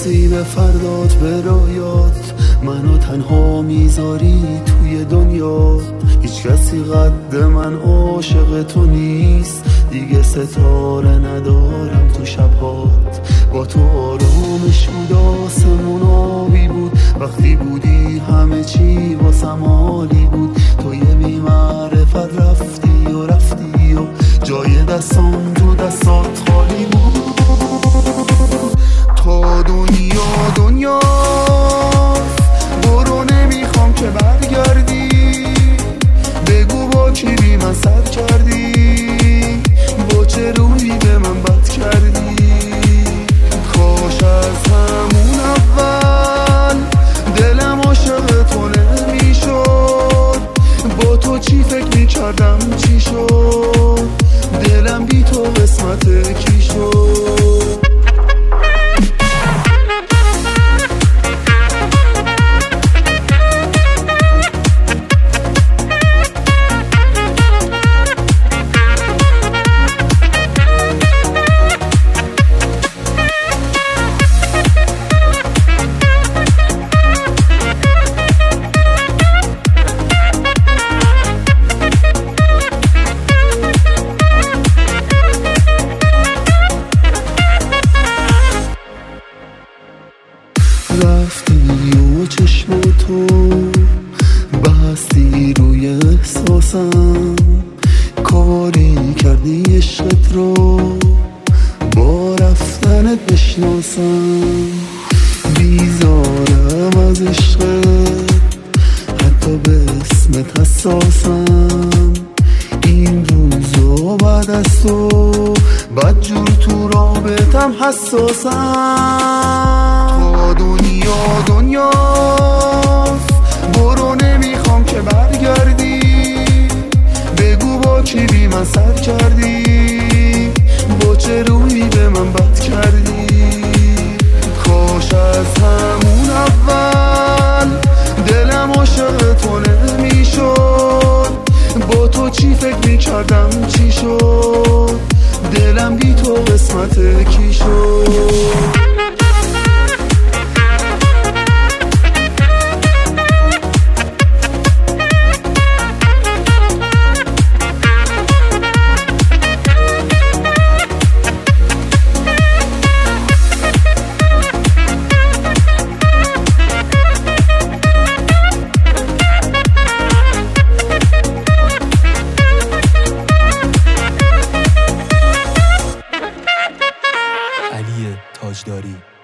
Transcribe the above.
برسی به فردات به رویات، منو تنها میذاری توی دنیا. هیچ کسی قد من عاشق تو نیست، دیگه ستاره ندارم تو شبات. با تو آرامش بود، آسمون آبی بود، وقتی بودی همه چی واسم عالی بود. تو یه بی معرفت رفتی و جای دستام تو دستات خالی بود. تا دنیا برو، نمیخوام که برگردی. بگو با کی بی من سر کردی، با چه روی به من بد کردی. کاش از همون اول دلم عاشق تو نمیشد. با تو چی فکر میکردم چی شد، دلم بی تو قسمت کی شد. رفتی و چشم تو بستی روی احساسم، کاری کردی عشقت رو با رفتنت بشناسم. بیزارم از عشقت، حتی به اسمت حساسم. این روزا بعد از تو بدجور تو رابطم حساسم. دنیا برو، نمیخوام که برگردی. بگو با کی بی من سر کردی، با چه روی به من بد کردی. کاش از همون اول دلم عاشق تو نمیشد. با تو چی فکر میکردم چی شد، دلم بی تو قسمت کی شد. علی تاجداری.